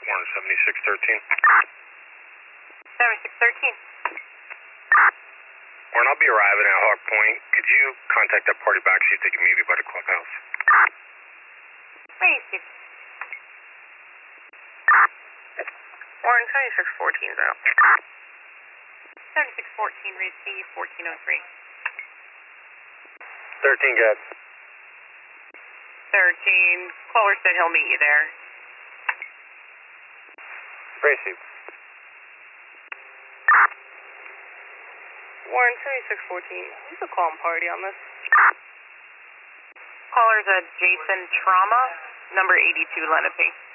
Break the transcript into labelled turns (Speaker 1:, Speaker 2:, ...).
Speaker 1: Warren 7613.
Speaker 2: 7613.
Speaker 1: Warren, I'll be arriving at Hawk Point. Could you contact that party back, see if they can meet me by the clubhouse?
Speaker 2: Please. Warren 7614 is out. 7614 received 1403.
Speaker 1: 13, good.
Speaker 2: 13. Caller said he'll meet you there.
Speaker 1: Received.
Speaker 2: Warren 7614. Who's the calm party on this? Caller's a Jason Trauma, number 82 Lenape.